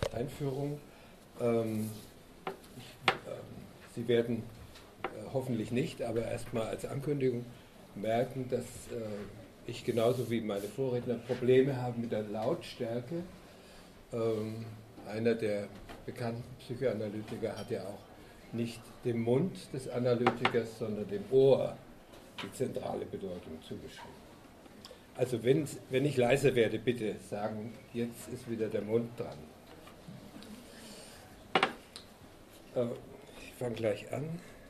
Einführung. Sie werden hoffentlich nicht, aber erstmal als Ankündigung merken, dass ich genauso wie meine Vorredner Probleme habe mit der Lautstärke. Einer der bekannten Psychoanalytiker hat ja auch nicht dem Mund des Analytikers, sondern dem Ohr die zentrale Bedeutung zugeschrieben. Also wenn ich leise werde, bitte sagen, jetzt ist wieder der Mund dran. Ich fange gleich an.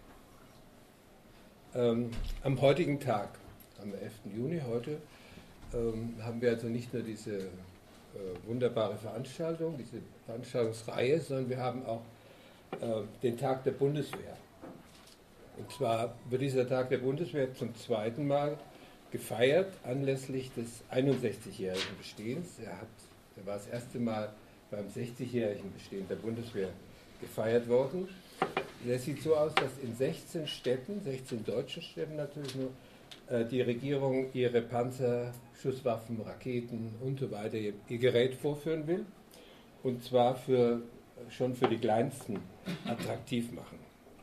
Am heutigen Tag, am 11. Juni heute, haben wir also nicht nur diese wunderbare Veranstaltung, diese Veranstaltungsreihe, sondern wir haben auch den Tag der Bundeswehr. Und zwar wird dieser Tag der Bundeswehr zum zweiten Mal gefeiert anlässlich des 61-jährigen Bestehens. Er war das erste Mal beim 60-jährigen Bestehen der Bundeswehr gefeiert worden. Es sieht so aus, dass in 16 Städten, 16 deutschen Städten natürlich nur, die Regierung ihre Panzer, Schusswaffen, Raketen und so weiter, ihr Gerät vorführen will. Und zwar schon für die Kleinsten attraktiv machen.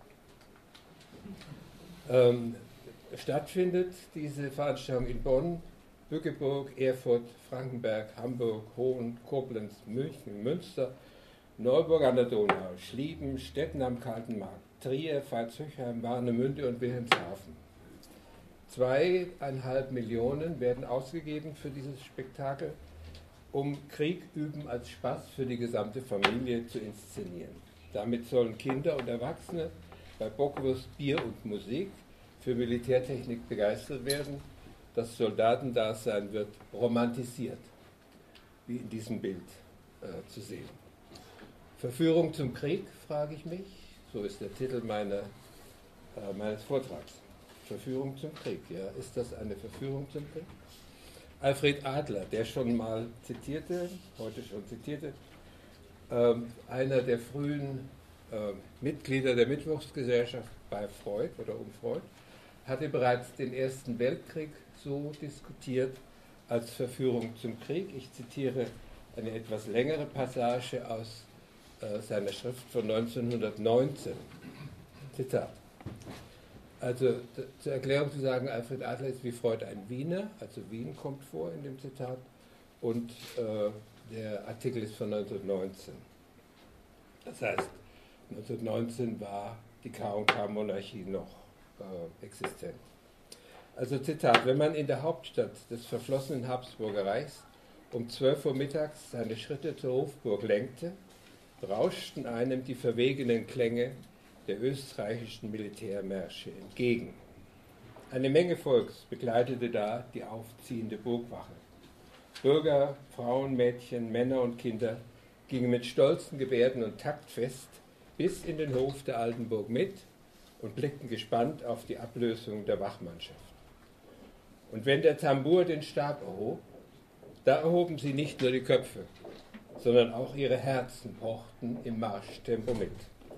Stattfindet diese Veranstaltung in Bonn, Bückeburg, Erfurt, Frankenberg, Hamburg, Hohn, Koblenz, München, Münster, Neuburg an der Donau, Schlieben, Stetten am Kalten Markt, Trier, Veitshöchheim, Warnemünde und Wilhelmshaven. 2,5 Millionen werden ausgegeben für dieses Spektakel, um Krieg üben als Spaß für die gesamte Familie zu inszenieren. Damit sollen Kinder und Erwachsene bei Bockwurst, Bier und Musik für Militärtechnik begeistert werden. Das Soldatendasein wird romantisiert, wie in diesem Bild zu sehen. Verführung zum Krieg, frage ich mich. So ist der Titel meines Vortrags. Verführung zum Krieg. Ja, ist das eine Verführung zum Krieg? Alfred Adler, der schon mal zitierte, heute schon zitierte, einer der frühen Mitglieder der Mittwochsgesellschaft bei Freud oder um Freud, hatte bereits den Ersten Weltkrieg so diskutiert als Verführung zum Krieg. Ich zitiere eine etwas längere Passage aus seiner Schrift von 1919. Zitat. Also zur Erklärung zu sagen, Alfred Adler ist wie Freud ein Wiener, also Wien kommt vor in dem Zitat, und der Artikel ist von 1919. Das heißt, 1919 war die K&K-Monarchie noch existent. Also Zitat, wenn man in der Hauptstadt des verflossenen Habsburger Reichs um 12 Uhr mittags seine Schritte zur Hofburg lenkte, rauschten einem die verwegenen Klänge der österreichischen Militärmärsche entgegen. Eine Menge Volks begleitete da die aufziehende Burgwache. Bürger, Frauen, Mädchen, Männer und Kinder gingen mit stolzen Gebärden und taktfest bis in den Hof der alten Burg mit und blickten gespannt auf die Ablösung der Wachmannschaft. Und wenn der Tambour den Stab erhob, da erhoben sie nicht nur die Köpfe, sondern auch ihre Herzen pochten im Marschtempo mit.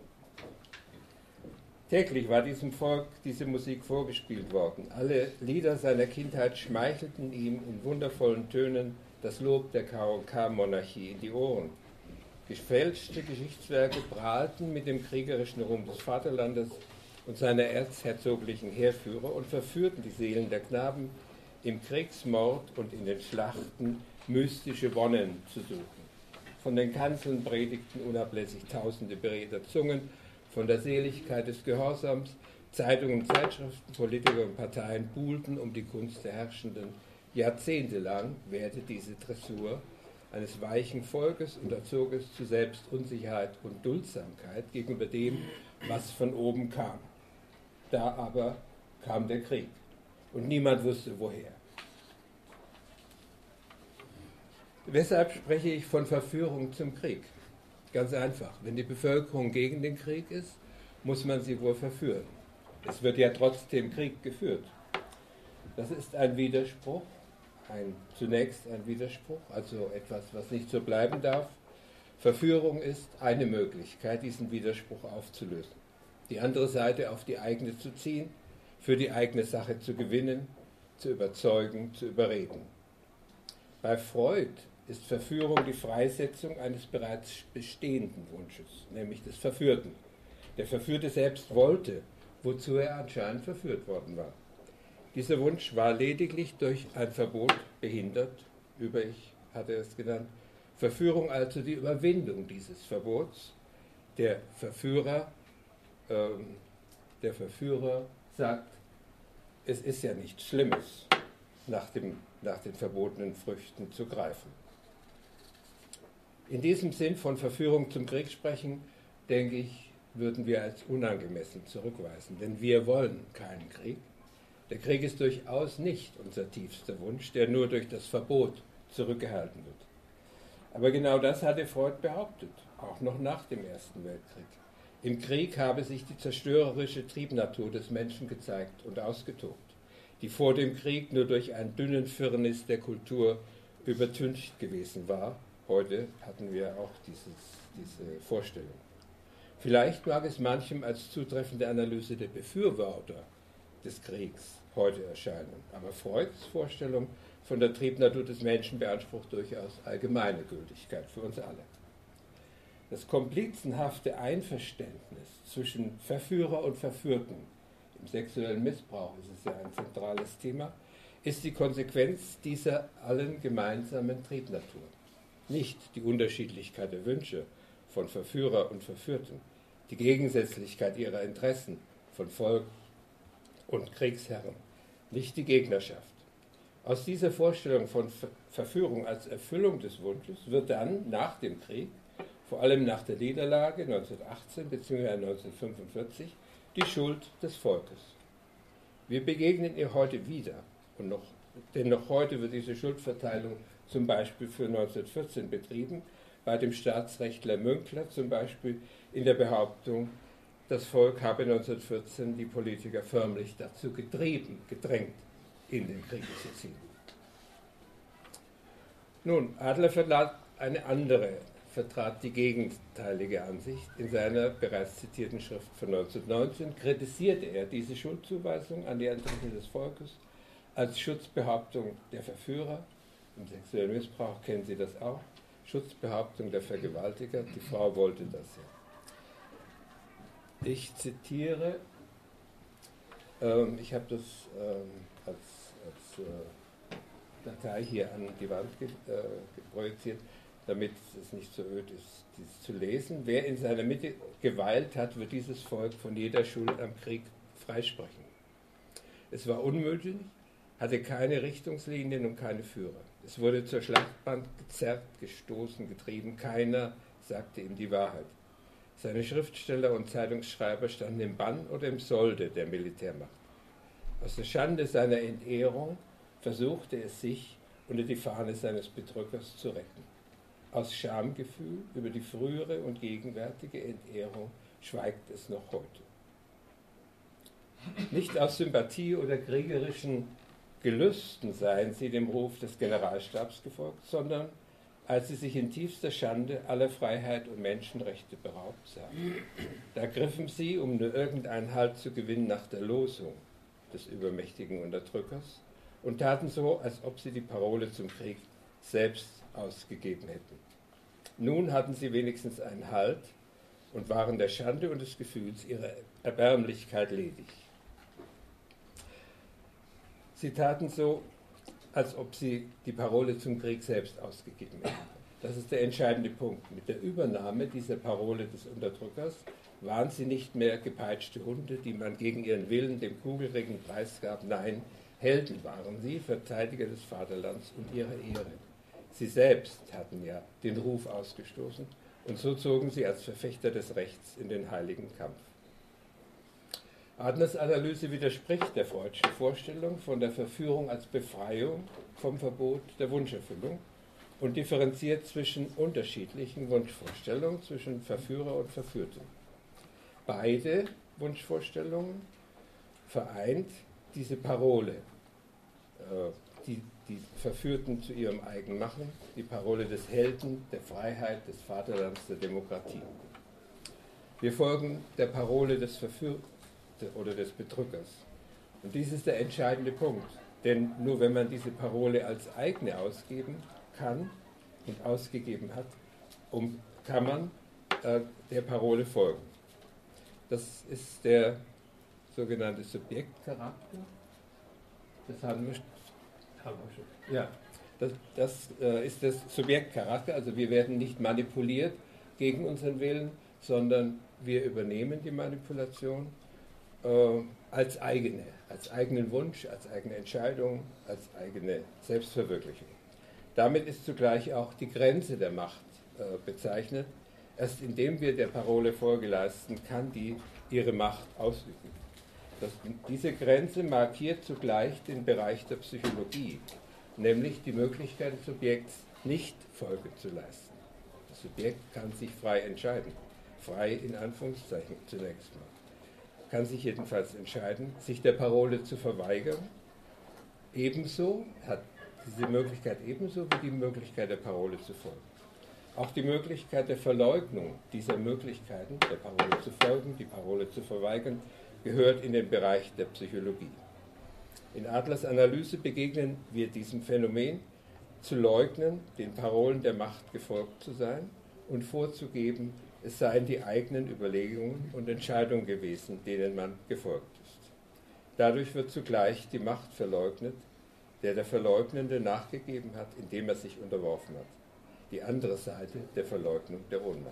Täglich war diesem Volk diese Musik vorgespielt worden. Alle Lieder seiner Kindheit schmeichelten ihm in wundervollen Tönen das Lob der K&K-Monarchie in die Ohren. Gefälschte Geschichtswerke prahlten mit dem kriegerischen Ruhm des Vaterlandes und seiner erzherzoglichen Heerführer und verführten die Seelen der Knaben, im Kriegsmord und in den Schlachten mystische Wonnen zu suchen. Von den Kanzeln predigten unablässig tausende beredter Zungen, von der Seligkeit des Gehorsams, Zeitungen, Zeitschriften, Politiker und Parteien buhlten um die Gunst der Herrschenden. Jahrzehntelang währte diese Dressur eines weichen Volkes und erzog es zu Selbstunsicherheit und Duldsamkeit gegenüber dem, was von oben kam. Da aber kam der Krieg und niemand wusste woher. Weshalb spreche ich von Verführung zum Krieg? Ganz einfach, wenn die Bevölkerung gegen den Krieg ist, muss man sie wohl verführen. Es wird ja trotzdem Krieg geführt. Das ist ein Widerspruch, zunächst ein Widerspruch, also etwas, was nicht so bleiben darf. Verführung ist eine Möglichkeit, diesen Widerspruch aufzulösen. Die andere Seite auf die eigene zu ziehen, für die eigene Sache zu gewinnen, zu überzeugen, zu überreden. Bei Freud ist Verführung die Freisetzung eines bereits bestehenden Wunsches, nämlich des Verführten. Der Verführte selbst wollte, wozu er anscheinend verführt worden war. Dieser Wunsch war lediglich durch ein Verbot behindert, ich hatte es genannt, Verführung also die Überwindung dieses Verbots. Der Verführer sagt, es ist ja nichts Schlimmes, nach den verbotenen Früchten zu greifen. In diesem Sinn von Verführung zum Krieg sprechen, denke ich, würden wir als unangemessen zurückweisen, denn wir wollen keinen Krieg. Der Krieg ist durchaus nicht unser tiefster Wunsch, der nur durch das Verbot zurückgehalten wird. Aber genau das hatte Freud behauptet, auch noch nach dem Ersten Weltkrieg. Im Krieg habe sich die zerstörerische Triebnatur des Menschen gezeigt und ausgetobt, die vor dem Krieg nur durch einen dünnen Firnis der Kultur übertüncht gewesen war. Heute hatten wir auch diese Vorstellung. Vielleicht mag es manchem als zutreffende Analyse der Befürworter des Kriegs heute erscheinen, aber Freuds Vorstellung von der Triebnatur des Menschen beansprucht durchaus allgemeine Gültigkeit für uns alle. Das komplizenhafte Einverständnis zwischen Verführer und Verführten, im sexuellen Missbrauch ist es ja ein zentrales Thema, ist die Konsequenz dieser allen gemeinsamen Triebnatur. Nicht die Unterschiedlichkeit der Wünsche von Verführer und Verführten, die Gegensätzlichkeit ihrer Interessen von Volk und Kriegsherren, nicht die Gegnerschaft. Aus dieser Vorstellung von Verführung als Erfüllung des Wunsches wird dann nach dem Krieg, vor allem nach der Niederlage 1918 bzw. 1945, die Schuld des Volkes. Wir begegnen ihr heute wieder, denn noch heute wird diese Schuldverteilung zum Beispiel für 1914 betrieben, bei dem Staatsrechtler Münkler zum Beispiel in der Behauptung, das Volk habe 1914 die Politiker förmlich dazu gedrängt, in den Krieg zu ziehen. Nun, Adler vertrat die gegenteilige Ansicht. In seiner bereits zitierten Schrift von 1919 kritisierte er diese Schuldzuweisung an die Antriebe des Volkes als Schutzbehauptung der Verführer. Im sexuellen Missbrauch kennen Sie das auch. Schutzbehauptung der Vergewaltiger. Die Frau wollte das ja. Ich zitiere, ich habe das als Datei hier an die Wand projiziert, damit es nicht so öd ist, dies zu lesen. Wer in seiner Mitte geweilt hat, wird dieses Volk von jeder Schuld am Krieg freisprechen. Es war unmöglich, hatte keine Richtungslinien und keine Führer. Es wurde zur Schlachtbank gezerrt, gestoßen, getrieben. Keiner sagte ihm die Wahrheit. Seine Schriftsteller und Zeitungsschreiber standen im Bann oder im Solde der Militärmacht. Aus der Schande seiner Entehrung versuchte es sich unter die Fahne seines Bedrückers zu retten. Aus Schamgefühl über die frühere und gegenwärtige Entehrung schweigt es noch heute. Nicht aus Sympathie oder kriegerischen Gelüsten seien sie dem Ruf des Generalstabs gefolgt, sondern als sie sich in tiefster Schande aller Freiheit und Menschenrechte beraubt sahen. Da griffen sie, um nur irgendeinen Halt zu gewinnen, nach der Losung des übermächtigen Unterdrückers und taten so, als ob sie die Parole zum Krieg selbst ausgegeben hätten. Nun hatten sie wenigstens einen Halt und waren der Schande und des Gefühls ihrer Erbärmlichkeit ledig. Sie taten so, als ob sie die Parole zum Krieg selbst ausgegeben hätten. Das ist der entscheidende Punkt. Mit der Übernahme dieser Parole des Unterdrückers waren sie nicht mehr gepeitschte Hunde, die man gegen ihren Willen dem Kugelregen preisgab. Nein, Helden waren sie, Verteidiger des Vaterlands und ihrer Ehre. Sie selbst hatten ja den Ruf ausgestoßen und so zogen sie als Verfechter des Rechts in den heiligen Kampf. Adlers Analyse widerspricht der freudschen Vorstellung von der Verführung als Befreiung vom Verbot der Wunscherfüllung und differenziert zwischen unterschiedlichen Wunschvorstellungen, zwischen Verführer und Verführten. Beide Wunschvorstellungen vereint diese Parole, die Verführten zu ihrem eigen machen, die Parole des Helden, der Freiheit, des Vaterlands, der Demokratie. Wir folgen der Parole des Verführten oder des Bedrückers. Und dies ist der entscheidende Punkt, denn nur wenn man diese Parole als eigene ausgeben kann, und ausgegeben hat, kann man der Parole folgen. Das ist der sogenannte Subjektcharakter. Das haben wir schon. Ja, das ist das Subjektcharakter. Also wir werden nicht manipuliert gegen unseren Willen, sondern wir übernehmen die Manipulation als eigenen Wunsch, als eigene Entscheidung, als eigene Selbstverwirklichung. Damit ist zugleich auch die Grenze der Macht bezeichnet. Erst indem wir der Parole Folge leisten, kann die ihre Macht ausüben. Diese Grenze markiert zugleich den Bereich der Psychologie, nämlich die Möglichkeit des Subjekts, nicht Folge zu leisten. Das Subjekt kann sich frei entscheiden, frei in Anführungszeichen zunächst mal, kann sich jedenfalls entscheiden, sich der Parole zu verweigern, ebenso, hat diese Möglichkeit ebenso wie die Möglichkeit der Parole zu folgen. Auch die Möglichkeit der Verleugnung dieser Möglichkeiten, der Parole zu folgen, die Parole zu verweigern, gehört in den Bereich der Psychologie. In Adlers Analyse begegnen wir diesem Phänomen, zu leugnen, den Parolen der Macht gefolgt zu sein und vorzugeben, es seien die eigenen Überlegungen und Entscheidungen gewesen, denen man gefolgt ist. Dadurch wird zugleich die Macht verleugnet, der Verleugnende nachgegeben hat, indem er sich unterworfen hat. Die andere Seite der Verleugnung der Ohnmacht.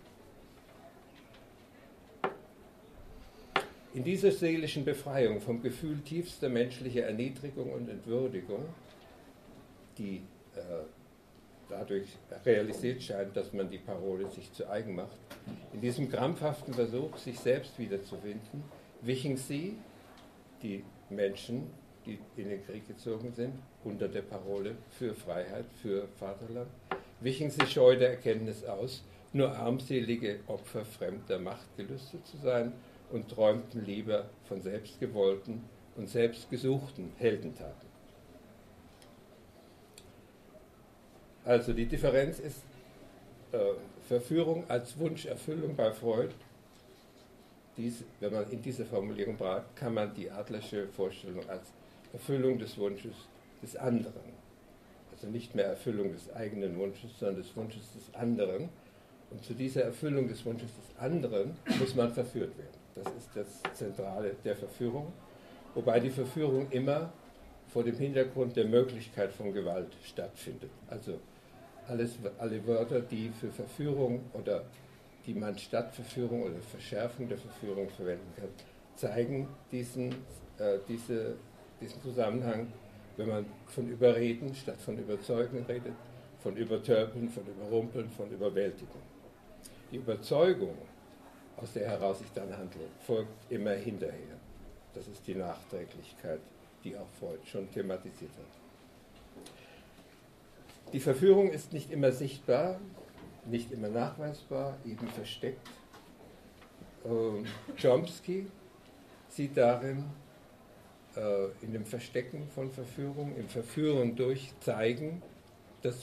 In dieser seelischen Befreiung vom Gefühl tiefster menschlicher Erniedrigung und Entwürdigung, die dadurch realisiert scheint, dass man die Parole sich zu eigen macht, in diesem krampfhaften Versuch, sich selbst wiederzufinden, wichen sie, die Menschen, die in den Krieg gezogen sind, unter der Parole für Freiheit, für Vaterland, wichen sie scheu der Erkenntnis aus, nur armselige Opfer fremder Macht gelüstet zu sein und träumten lieber von selbstgewollten und selbstgesuchten Heldentaten. Also die Differenz ist Verführung als Wunscherfüllung bei Freud. Wenn man in dieser Formulierung bleibt, kann man die Adlersche Vorstellung als Erfüllung des Wunsches des anderen, also nicht mehr Erfüllung des eigenen Wunsches, sondern des Wunsches des anderen. Und zu dieser Erfüllung des Wunsches des anderen muss man verführt werden. Das ist das Zentrale der Verführung, wobei die Verführung immer vor dem Hintergrund der Möglichkeit von Gewalt stattfindet. Also alle Wörter, die für Verführung oder die man statt Verführung oder Verschärfung der Verführung verwenden kann, zeigen diesen Zusammenhang, wenn man von Überreden statt von Überzeugen redet, von Übertölpeln, von Überrumpeln, von Überwältigen. Die Überzeugung, aus der heraus ich dann handle, folgt immer hinterher. Das ist die Nachträglichkeit, die auch Freud schon thematisiert hat. Die Verführung ist nicht immer sichtbar, nicht immer nachweisbar, eben versteckt. Chomsky sieht darin in dem Verstecken von Verführung, im Verführen durch Zeigen des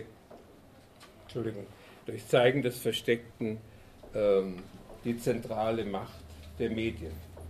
Versteckten die zentrale Macht der Medien.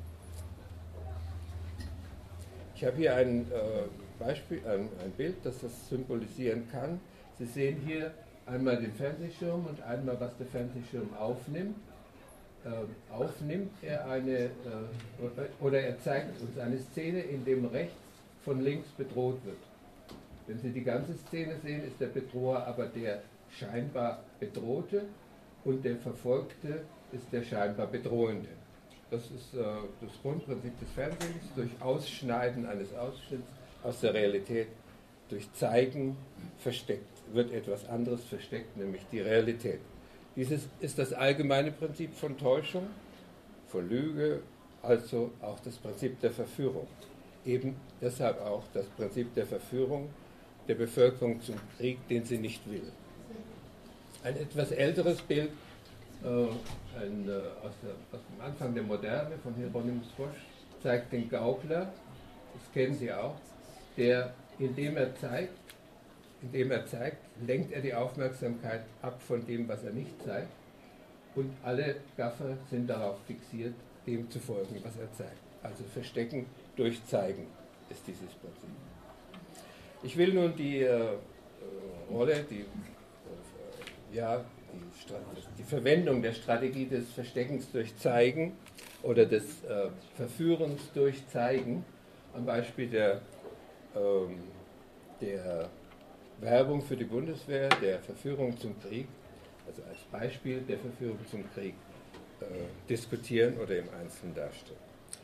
Ich habe hier ein Beispiel, ein Bild, das das symbolisieren kann. Sie sehen hier einmal den Fernsehschirm und einmal, was der Fernsehschirm aufnimmt. Aufnimmt er oder er zeigt uns eine Szene, in dem rechts von links bedroht wird. Wenn Sie die ganze Szene sehen, ist der Bedroher aber der scheinbar Bedrohte und der Verfolgte ist der scheinbar Bedrohende. Das ist das Grundprinzip des Fernsehens, durch Ausschneiden eines Ausschnitts aus der Realität, durch Zeigen wird etwas anderes versteckt, nämlich die Realität. Dieses ist das allgemeine Prinzip von Täuschung, von Lüge, also auch das Prinzip der Verführung. Eben deshalb auch das Prinzip der Verführung der Bevölkerung zum Krieg, den sie nicht will. Ein etwas älteres Bild aus dem Anfang der Moderne von Hieronymus Bosch zeigt den Gaukler, das kennen Sie auch, der, indem er zeigt, lenkt er die Aufmerksamkeit ab von dem, was er nicht zeigt, und alle Gaffer sind darauf fixiert, dem zu folgen, was er zeigt. Also Verstecken durch Zeigen ist dieses Prinzip. Ich will nun die Rolle, die ja, die Verwendung der Strategie des Versteckens durch Zeigen oder des Verführens durch Zeigen am Beispiel der Werbung für die Bundeswehr, der Verführung zum Krieg, also als Beispiel der Verführung zum Krieg diskutieren oder im Einzelnen darstellen.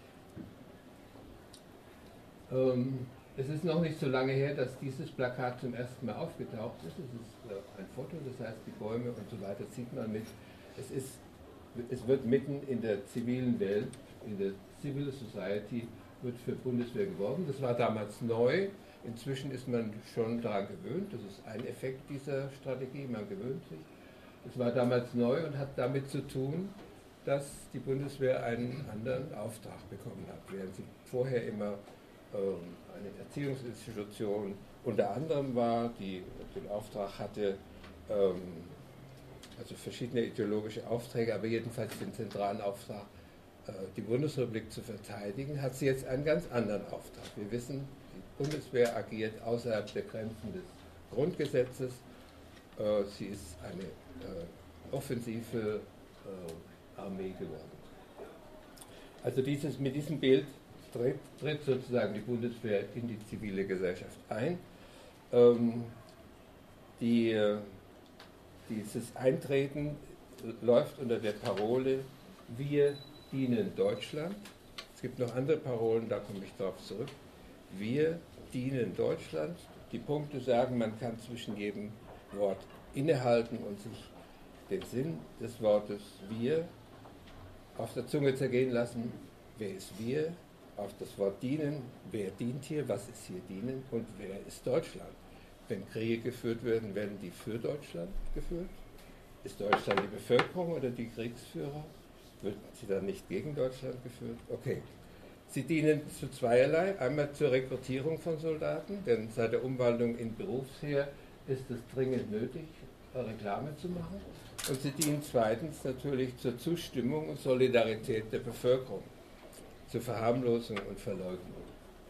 Es ist noch nicht so lange her, dass dieses Plakat zum ersten Mal aufgetaucht ist. Es ist ein Foto, das heißt, die Bäume und so weiter sieht man mit. Es wird mitten in der zivilen Welt, in der Civil Society, wird für Bundeswehr geworben. Das war damals neu. Inzwischen ist man schon daran gewöhnt. Das ist ein Effekt dieser Strategie. Man gewöhnt sich. Es war damals neu und hat damit zu tun, dass die Bundeswehr einen anderen Auftrag bekommen hat, während sie vorher immer eine Erziehungsinstitution unter anderem war, die den Auftrag hatte, also verschiedene ideologische Aufträge, aber jedenfalls den zentralen Auftrag, die Bundesrepublik zu verteidigen, hat sie jetzt einen ganz anderen Auftrag. Wir wissen, die Bundeswehr agiert außerhalb der Grenzen des Grundgesetzes. Sie ist eine offensive Armee geworden. Also mit diesem Bild tritt sozusagen die Bundeswehr in die zivile Gesellschaft ein. Dieses Eintreten läuft unter der Parole Wir dienen Deutschland. Es gibt noch andere Parolen, da komme ich darauf zurück. Wir dienen Deutschland. Die Punkte sagen, man kann zwischen jedem Wort innehalten und sich den Sinn des Wortes wir auf der Zunge zergehen lassen. Wer ist wir? Auf das Wort dienen, wer dient hier, was ist hier dienen und wer ist Deutschland? Wenn Kriege geführt werden, werden die für Deutschland geführt? Ist Deutschland die Bevölkerung oder die Kriegsführer? Wird sie dann nicht gegen Deutschland geführt? Okay. Sie dienen zu zweierlei. Einmal zur Rekrutierung von Soldaten, denn seit der Umwandlung in Berufsheer ist es dringend nötig, Reklame zu machen. Und sie dienen zweitens natürlich zur Zustimmung und Solidarität der Bevölkerung, zur Verharmlosung und Verleugnung.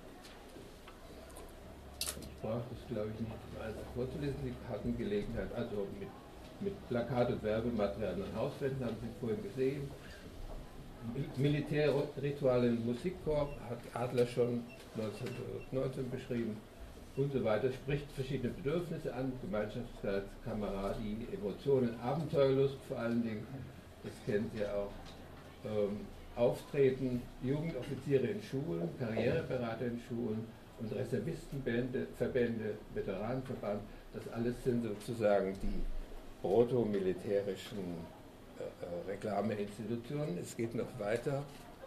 Ich brauche das, glaube ich, nicht alles vorzulesen. Sie hatten Gelegenheit, also mit Plakat und Werbematerial an Hauswänden, haben Sie vorhin gesehen. Militärrituale im Musikkorps hat Adler schon 1919 beschrieben und so weiter. Spricht verschiedene Bedürfnisse an, Gemeinschaftsgeist, Kameradie, Emotionen, Abenteuerlust vor allen Dingen, das kennt ihr auch. Auftreten, Jugendoffiziere in Schulen, Karriereberater in Schulen und Reservistenverbände, Veteranenverband, das alles sind sozusagen die proto-militärischen Reklameinstitutionen. Es geht noch weiter.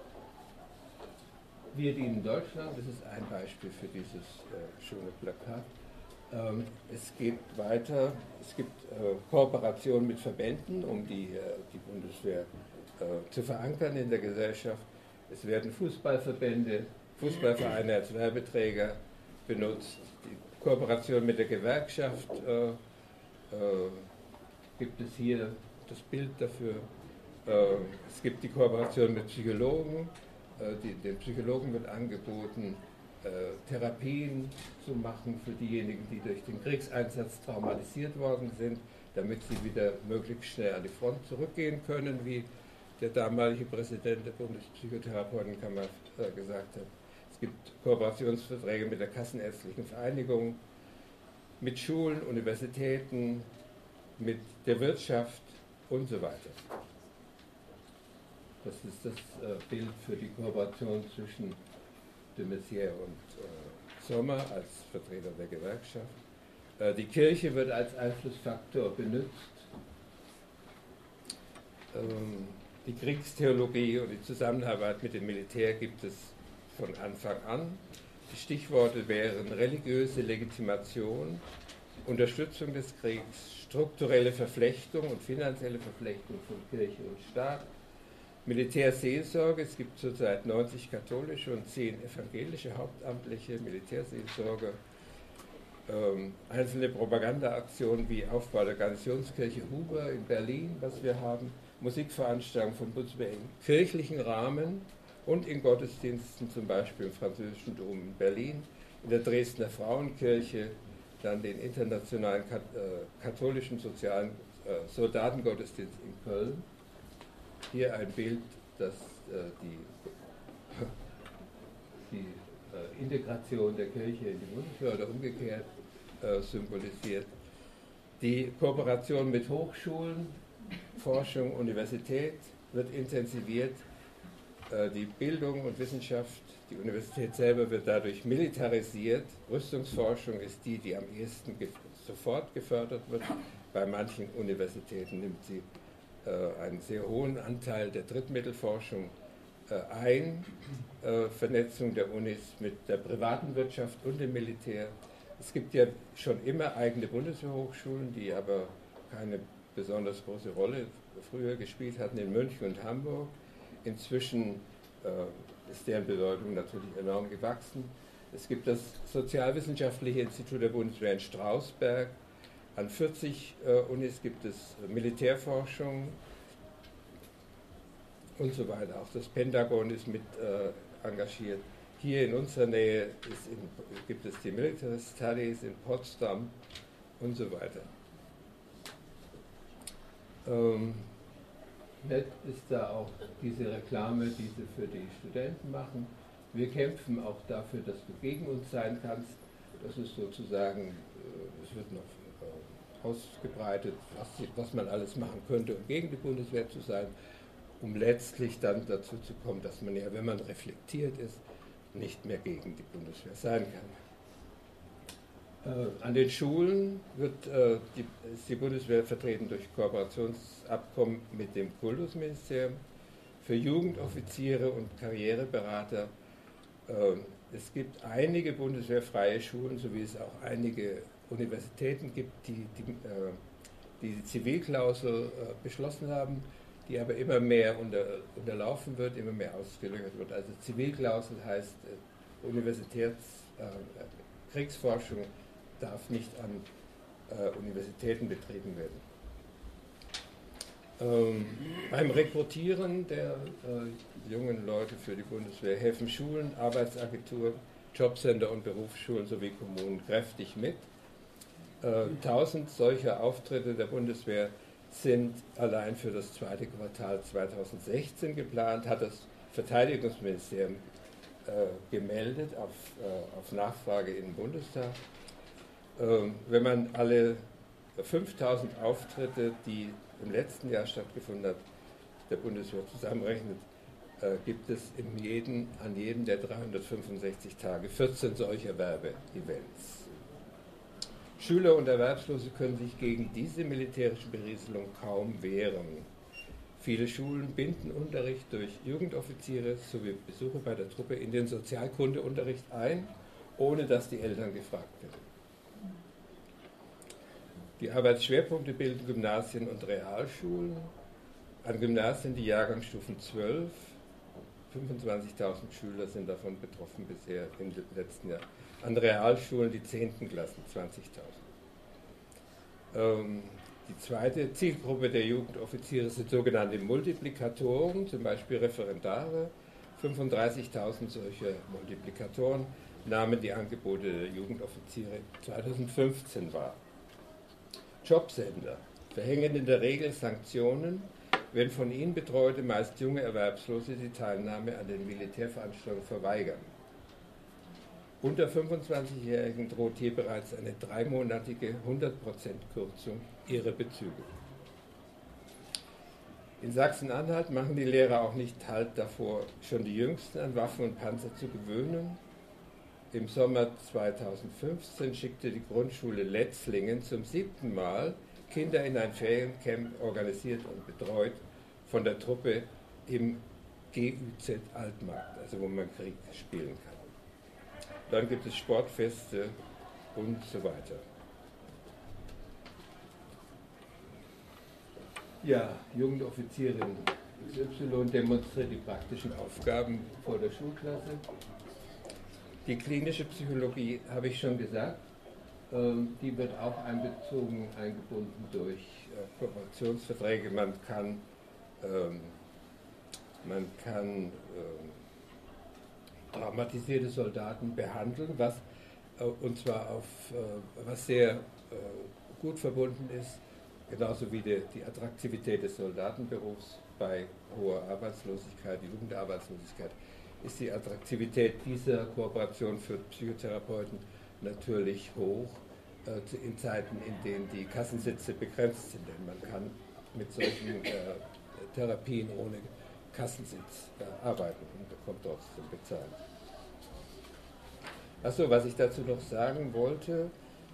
Wir dienen Deutschland, das ist ein Beispiel für dieses schöne Plakat. Es geht weiter, es gibt Kooperationen mit Verbänden, um die Bundeswehr zu verankern in der Gesellschaft. Es werden Fußballvereine als Werbeträger benutzt. Die Kooperation mit der Gewerkschaft gibt es hier das Bild dafür. Es gibt die Kooperation mit Psychologen. Den Psychologen wird angeboten, Therapien zu machen für diejenigen, die durch den Kriegseinsatz traumatisiert worden sind, damit sie wieder möglichst schnell an die Front zurückgehen können, wie der damalige Präsident der Bundespsychotherapeutenkammer gesagt hat. Es gibt Kooperationsverträge mit der Kassenärztlichen Vereinigung, mit Schulen, Universitäten, mit der Wirtschaft und so weiter. Das ist das Bild für die Kooperation zwischen de Maizière und Sommer als Vertreter der Gewerkschaft. Die Kirche wird als Einflussfaktor benutzt. Die Kriegstheologie und die Zusammenarbeit mit dem Militär gibt es von Anfang an. Die Stichworte wären religiöse Legitimation, Unterstützung des Kriegs, strukturelle Verflechtung und finanzielle Verflechtung von Kirche und Staat, Militärseelsorge. Es gibt zurzeit 90 katholische und 10 evangelische hauptamtliche Militärseelsorge. Einzelne Propagandaaktionen wie Aufbau der Garnisonskirche Huber in Berlin, was wir haben, Musikveranstaltungen von Bundeswehr im kirchlichen Rahmen und in Gottesdiensten, zum Beispiel im Französischen Dom in Berlin, in der Dresdner Frauenkirche, dann den internationalen katholischen sozialen Soldatengottesdienst in Köln. Hier ein Bild, das die Integration der Kirche in die Bundeswehr oder umgekehrt symbolisiert. Die Kooperation mit Hochschulen, Forschung, Universität wird intensiviert. Die Bildung und Wissenschaft, die Universität selber wird dadurch militarisiert. Rüstungsforschung ist die am ehesten sofort gefördert wird. Bei manchen Universitäten nimmt sie einen sehr hohen Anteil der Drittmittelforschung ein. Vernetzung der Unis mit der privaten Wirtschaft und dem Militär. Es gibt ja schon immer eigene Bundeswehrhochschulen, die aber keine besonders große Rolle früher gespielt hatten in München und Hamburg. Inzwischen ist deren Bedeutung natürlich enorm gewachsen. Es gibt das Sozialwissenschaftliche Institut der Bundeswehr in Strausberg. An 40 Unis gibt es Militärforschung und so weiter. Auch das Pentagon ist mit engagiert. Hier in unserer Nähe gibt es die Military Studies in Potsdam und so weiter. Nett ist da auch diese Reklame, die sie für die Studenten machen. Wir kämpfen auch dafür, dass du gegen uns sein kannst. Das ist sozusagen, es wird noch ausgebreitet, was man alles machen könnte, um gegen die Bundeswehr zu sein, um letztlich dann dazu zu kommen, dass man ja, wenn man reflektiert ist, nicht mehr gegen die Bundeswehr sein kann. An den Schulen ist die Bundeswehr vertreten durch Kooperationsabkommen mit dem Kultusministerium. Für Jugendoffiziere und Karriereberater. Es gibt einige bundeswehrfreie Schulen, so wie es auch einige Universitäten gibt, die Zivilklausel beschlossen haben, die aber immer mehr unterlaufen wird, immer mehr ausgelöchert wird. Also Zivilklausel heißt, Kriegsforschung darf nicht an Universitäten betrieben werden. Beim Rekrutieren der jungen Leute für die Bundeswehr helfen Schulen, Arbeitsagenturen, Jobcenter und Berufsschulen sowie Kommunen kräftig mit. 1000 solcher Auftritte der Bundeswehr sind allein für das zweite Quartal 2016 geplant, hat das Verteidigungsministerium gemeldet auf Nachfrage in den Bundestag. Wenn man alle 5000 Auftritte, die im letzten Jahr stattgefunden hat, der Bundeswehr zusammenrechnet, gibt es an jedem der 365 Tage 14 solcher Werbeevents. Schüler und Erwerbslose können sich gegen diese militärische Berieselung kaum wehren. Viele Schulen binden Unterricht durch Jugendoffiziere sowie Besuche bei der Truppe in den Sozialkundeunterricht ein, ohne dass die Eltern gefragt werden. Die Arbeitsschwerpunkte bilden Gymnasien und Realschulen. An Gymnasien die Jahrgangsstufen 12, 25.000 Schüler sind davon betroffen bisher im letzten Jahr. An Realschulen die 10. Klassen, 20.000. Die zweite Zielgruppe der Jugendoffiziere sind sogenannte Multiplikatoren, zum Beispiel Referendare. 35.000 solcher Multiplikatoren nahmen die Angebote der Jugendoffiziere 2015 wahr. Jobcenter verhängen in der Regel Sanktionen, wenn von ihnen Betreute, meist junge Erwerbslose, die Teilnahme an den Militärveranstaltungen verweigern. Unter 25-Jährigen droht hier bereits eine 3-monatige 100% Kürzung ihrer Bezüge. In Sachsen-Anhalt machen die Lehrer auch nicht Halt davor, schon die Jüngsten an Waffen und Panzer zu gewöhnen. Im Sommer 2015 schickte die Grundschule Letzlingen zum 7. Mal Kinder in ein Feriencamp, organisiert und betreut von der Truppe im GÜZ Altmarkt, also wo man Krieg spielen kann. Dann gibt es Sportfeste und so weiter. Ja, Jugendoffizierin XY demonstriert die praktischen Aufgaben vor der Schulklasse. Die klinische Psychologie, habe ich schon gesagt, die wird auch eingebunden durch Kooperationsverträge. Man kann traumatisierte Soldaten behandeln, und zwar was sehr gut verbunden ist genauso wie die Attraktivität des Soldatenberufs bei hoher Arbeitslosigkeit, Jugendarbeitslosigkeit, ist die Attraktivität dieser Kooperation für Psychotherapeuten natürlich hoch in Zeiten, in denen die Kassensitze begrenzt sind. Denn man kann mit solchen Therapien ohne Kassensitz arbeiten und bekommt trotzdem bezahlt. Achso, was ich dazu noch sagen wollte,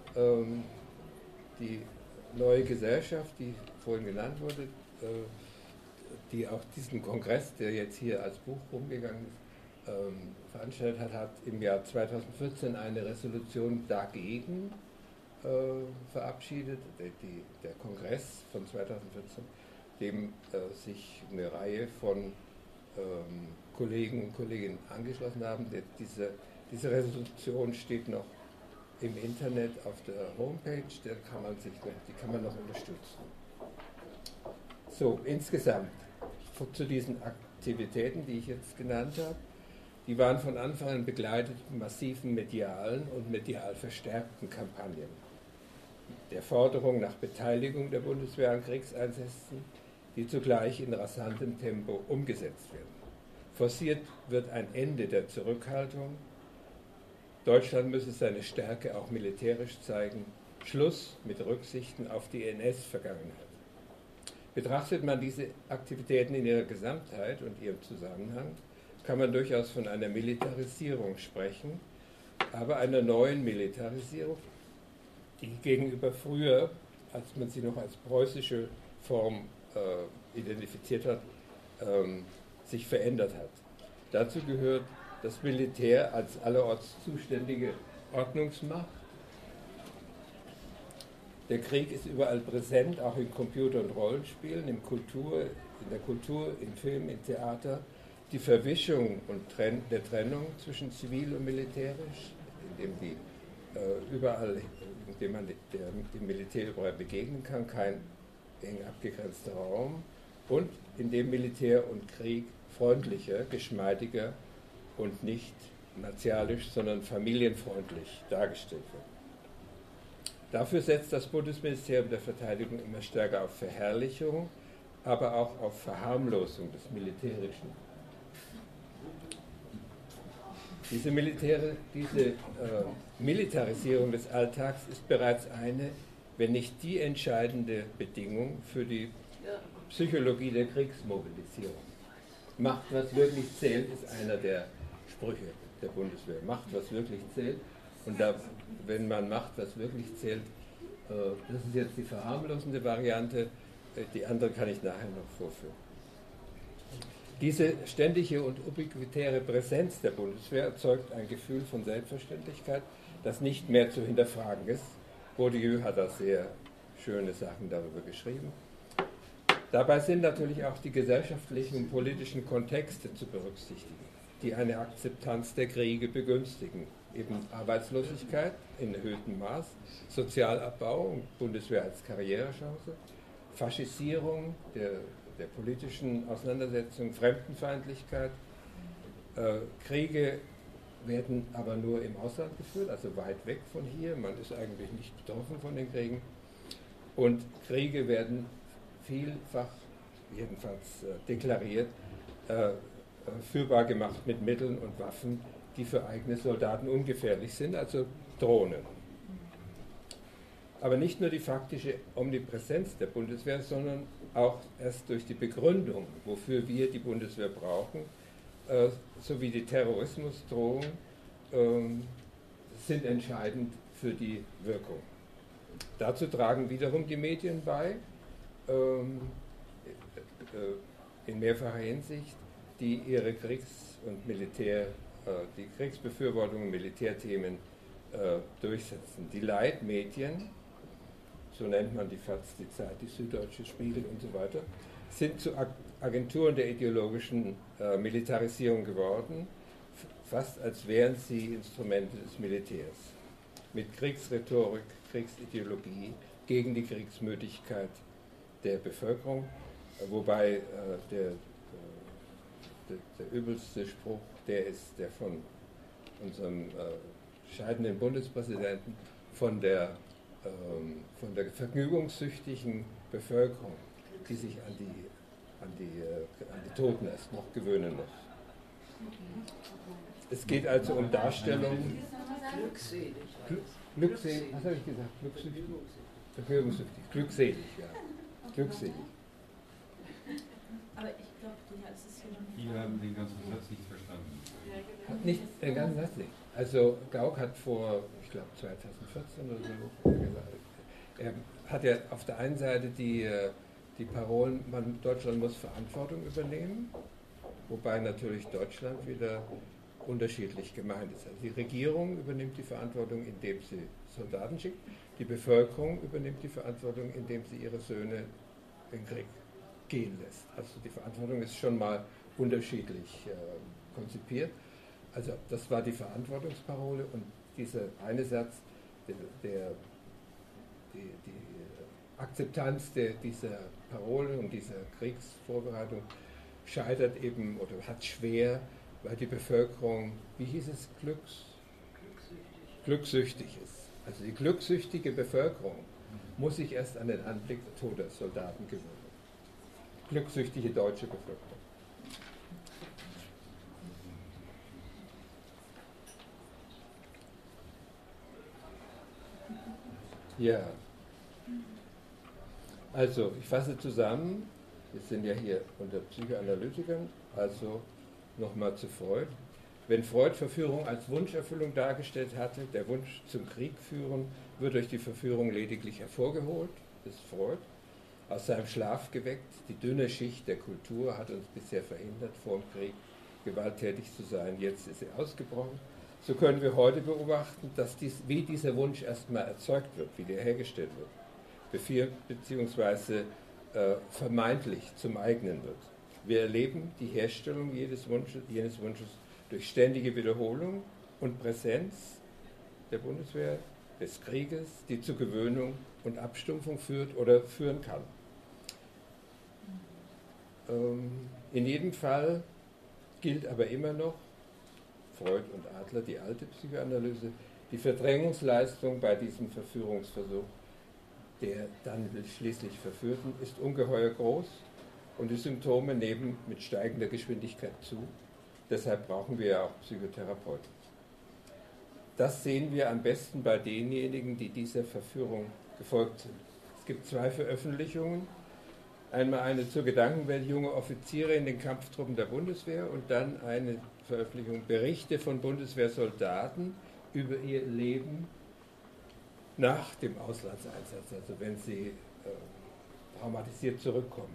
die neue Gesellschaft, die vorhin genannt wurde, die auch diesen Kongress, der jetzt hier als Buch rumgegangen ist, veranstaltet hat, hat im Jahr 2014 eine Resolution dagegen verabschiedet, der Kongress von 2014, dem sich eine Reihe von Kollegen und Kolleginnen angeschlossen haben. Diese Resolution steht noch im Internet auf der Homepage, die kann man noch unterstützen. So, insgesamt zu diesen Aktivitäten, die ich jetzt genannt habe, die waren von Anfang an begleitet mit massiven medialen und medial verstärkten Kampagnen. Der Forderung nach Beteiligung der Bundeswehr an Kriegseinsätzen, die zugleich in rasantem Tempo umgesetzt werden. Forciert wird ein Ende der Zurückhaltung. Deutschland müsse seine Stärke auch militärisch zeigen. Schluss mit Rücksichten auf die NS-Vergangenheit. Betrachtet man diese Aktivitäten in ihrer Gesamtheit und ihrem Zusammenhang, kann man durchaus von einer Militarisierung sprechen, aber einer neuen Militarisierung, die gegenüber früher, als man sie noch als preußische Form identifiziert hat, sich verändert hat. Dazu gehört das Militär als allerorts zuständige Ordnungsmacht. Der Krieg ist überall präsent, auch in Computer- und Rollenspielen, in der Kultur, im Film, im Theater. Die Verwischung und der Trennung zwischen zivil und militärisch, indem man dem Militär überall begegnen kann, kein eng abgegrenzter Raum, und in dem Militär und Krieg freundlicher, geschmeidiger und nicht martialisch, sondern familienfreundlich dargestellt wird. Dafür setzt das Bundesministerium der Verteidigung immer stärker auf Verherrlichung, aber auch auf Verharmlosung des Militärischen. Diese Militarisierung des Alltags ist bereits eine, wenn nicht die entscheidende Bedingung für die Psychologie der Kriegsmobilisierung. Macht, was wirklich zählt, ist einer der Sprüche der Bundeswehr. Macht, was wirklich zählt. Und wenn man macht, was wirklich zählt, das ist jetzt die verharmlosende Variante, die andere kann ich nachher noch vorführen. Diese ständige und ubiquitäre Präsenz der Bundeswehr erzeugt ein Gefühl von Selbstverständlichkeit, das nicht mehr zu hinterfragen ist. Bourdieu hat da sehr schöne Sachen darüber geschrieben. Dabei sind natürlich auch die gesellschaftlichen und politischen Kontexte zu berücksichtigen, die eine Akzeptanz der Kriege begünstigen. Eben Arbeitslosigkeit in erhöhtem Maß, Sozialabbau und Bundeswehr als Karrierechance, Faschisierung der politischen Auseinandersetzung, Fremdenfeindlichkeit. Kriege werden aber nur im Ausland geführt, also weit weg von hier. Man ist eigentlich nicht betroffen von den Kriegen. Und Kriege werden vielfach, jedenfalls deklariert, führbar gemacht mit Mitteln und Waffen, die für eigene Soldaten ungefährlich sind, also Drohnen. Aber nicht nur die faktische Omnipräsenz der Bundeswehr, sondern auch erst durch die Begründung, wofür wir die Bundeswehr brauchen, sowie die Terrorismusdrohung, sind entscheidend für die Wirkung. Dazu tragen wiederum die Medien bei, in mehrfacher Hinsicht, die ihre die Kriegsbefürwortung und Militärthemen durchsetzen. Die Leitmedien, so nennt man die FAZ, die Zeit, die Süddeutsche, Spiegel und so weiter, sind zu Agenturen der ideologischen Militarisierung geworden, fast als wären sie Instrumente des Militärs. Mit Kriegsrhetorik, Kriegsideologie gegen die Kriegsmüdigkeit der Bevölkerung, wobei der übelste Spruch der ist, der von unserem scheidenden Bundespräsidenten von der von der vergnügungssüchtigen Bevölkerung, die sich an die Toten erst noch gewöhnen muss. Es geht also um Darstellungen. Glückselig, was habe ich gesagt? Glücksüchtig? Vergnügungssüchtig. Glückselig, ja. Glückselig. Aber ich glaube, es ist hier noch nicht. Die haben den ganzen Satz nicht verstanden. Hat nicht den ganzen Satz nicht. Also Gauck hat vor, ich glaube 2014 oder so gesagt, er hat ja auf der einen Seite die Parolen, Deutschland muss Verantwortung übernehmen, wobei natürlich Deutschland wieder unterschiedlich gemeint ist. Also die Regierung übernimmt die Verantwortung, indem sie Soldaten schickt, die Bevölkerung übernimmt die Verantwortung, indem sie ihre Söhne in den Krieg gehen lässt. Also die Verantwortung ist schon mal unterschiedlich konzipiert. Also das war die Verantwortungsparole und dieser eine Satz, die Akzeptanz dieser Parole und dieser Kriegsvorbereitung scheitert eben oder hat schwer, weil die Bevölkerung, wie hieß es, glückssüchtig ist. Also die glückssüchtige Bevölkerung muss sich erst an den Anblick toter Soldaten gewöhnen. Glückssüchtige deutsche Bevölkerung. Ja, also ich fasse zusammen, wir sind ja hier unter Psychoanalytikern, also nochmal zu Freud. Wenn Freud Verführung als Wunscherfüllung dargestellt hatte, der Wunsch zum Krieg führen, wird durch die Verführung lediglich hervorgeholt, das ist Freud, aus seinem Schlaf geweckt. Die dünne Schicht der Kultur hat uns bisher verhindert, vor dem Krieg gewalttätig zu sein, jetzt ist sie ausgebrochen. So können wir heute beobachten, dass wie dieser Wunsch erstmal erzeugt wird, wie der hergestellt wird, beziehungsweise vermeintlich zum eigenen wird. Wir erleben die Herstellung jenes Wunsches durch ständige Wiederholung und Präsenz der Bundeswehr, des Krieges, die zu Gewöhnung und Abstumpfung führt oder führen kann. In jedem Fall gilt aber immer noch, Freud und Adler, die alte Psychoanalyse, die Verdrängungsleistung bei diesem Verführungsversuch, der dann schließlich verführten, ist ungeheuer groß und die Symptome nehmen mit steigender Geschwindigkeit zu. Deshalb brauchen wir ja auch Psychotherapeuten. Das sehen wir am besten bei denjenigen, die dieser Verführung gefolgt sind. Es gibt 2 Veröffentlichungen. Einmal eine zur Gedankenwelt junge Offiziere in den Kampftruppen der Bundeswehr und dann eine Veröffentlichung Berichte von Bundeswehrsoldaten über ihr Leben nach dem Auslandseinsatz, also wenn sie traumatisiert zurückkommen.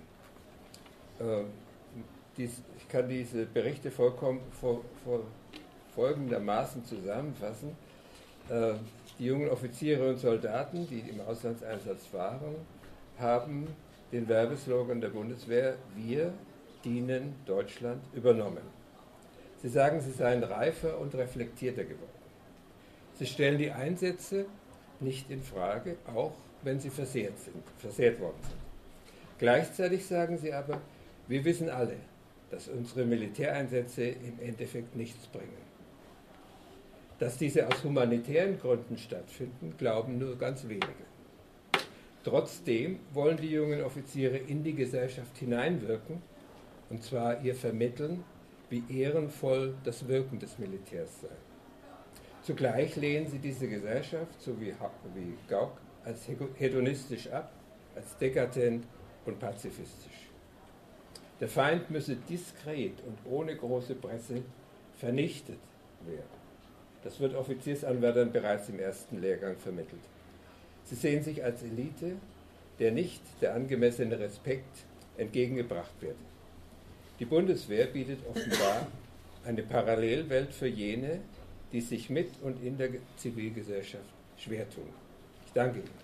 Ich kann diese Berichte folgendermaßen zusammenfassen. Die jungen Offiziere und Soldaten, die im Auslandseinsatz waren, haben den Werbeslogan der Bundeswehr „Wir dienen Deutschland" übernommen. Sie sagen, sie seien reifer und reflektierter geworden. Sie stellen die Einsätze nicht in Frage, auch wenn sie versehrt worden sind. Gleichzeitig sagen sie aber, wir wissen alle, dass unsere Militäreinsätze im Endeffekt nichts bringen. Dass diese aus humanitären Gründen stattfinden, glauben nur ganz wenige. Trotzdem wollen die jungen Offiziere in die Gesellschaft hineinwirken, und zwar ihr vermitteln, wie ehrenvoll das Wirken des Militärs sei. Zugleich lehnen sie diese Gesellschaft, so wie Gauck, als hedonistisch ab, als dekadent und pazifistisch. Der Feind müsse diskret und ohne große Presse vernichtet werden. Das wird Offiziersanwärtern bereits im ersten Lehrgang vermittelt. Sie sehen sich als Elite, der nicht der angemessene Respekt entgegengebracht wird. Die Bundeswehr bietet offenbar eine Parallelwelt für jene, die sich mit und in der Zivilgesellschaft schwer tun. Ich danke Ihnen.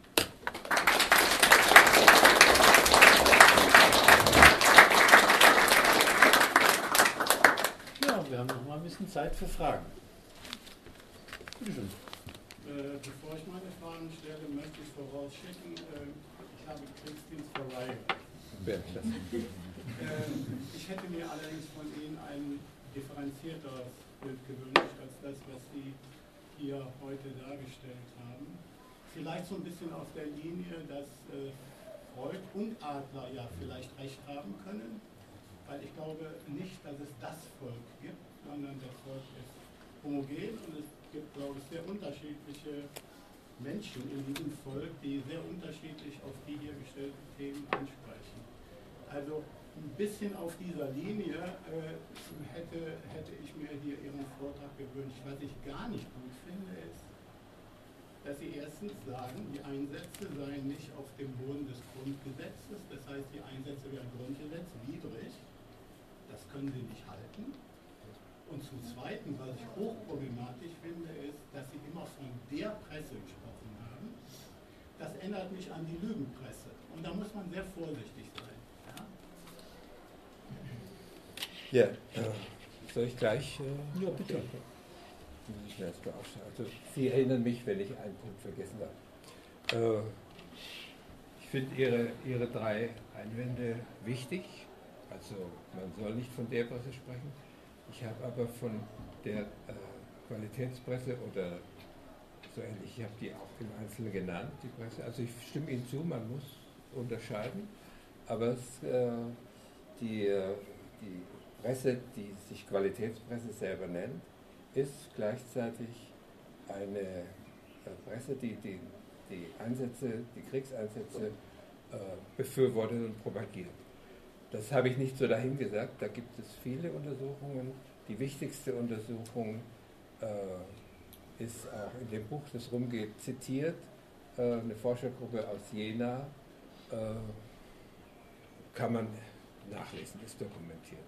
Ja, wir haben noch mal ein bisschen Zeit für Fragen. Bitte schön. Bevor ich meine Fragen stelle, möchte ich vorausschicken, ich habe Kriegsdienst verweigert. Ich hätte mir allerdings von Ihnen ein differenzierteres Bild gewünscht, als das, was Sie hier heute dargestellt haben. vielleicht so ein bisschen auf der Linie, dass Freud und Adler ja vielleicht recht haben können, weil ich glaube nicht, dass es das Volk gibt, sondern das Volk ist homogen und es gibt, glaube ich, sehr unterschiedliche Menschen in diesem Volk, die sehr unterschiedlich auf die hier gestellten Themen ansprechen. Also ein bisschen auf dieser Linie hätte ich mir hier Ihren Vortrag gewünscht. Was ich gar nicht gut finde, ist, dass Sie erstens sagen, die Einsätze seien nicht auf dem Boden des Grundgesetzes, das heißt, die Einsätze wären grundgesetzwidrig. Das können Sie nicht halten. Und zum Zweiten, was ich hochproblematisch finde, ist, dass Sie immer von der Presse gesprochen haben. Das erinnert mich an die Lügenpresse. Und da muss man sehr vorsichtig sein. Ja, soll ich gleich? Ja, bitte. Muss ich mir erst mal aufschreiben. Also, Sie erinnern mich, wenn ich einen Punkt vergessen habe. Ich finde Ihre 3 Einwände wichtig. Also, man soll nicht von der Presse sprechen. Ich habe aber von der Qualitätspresse oder so ähnlich, ich habe die auch im Einzelnen genannt, die Presse. Also, ich stimme Ihnen zu, man muss unterscheiden. Aber die Presse, die sich Qualitätspresse selber nennt, ist gleichzeitig eine Presse, die Einsätze, die Kriegseinsätze befürwortet und propagiert. Das habe ich nicht so dahingesagt, da gibt es viele Untersuchungen. Die wichtigste Untersuchung ist auch in dem Buch, das rumgeht, zitiert, eine Forschergruppe aus Jena, kann man nachlesen, ist dokumentiert.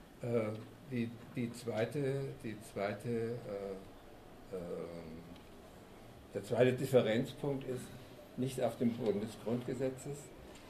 Der zweite Differenzpunkt ist nicht auf dem Boden des Grundgesetzes.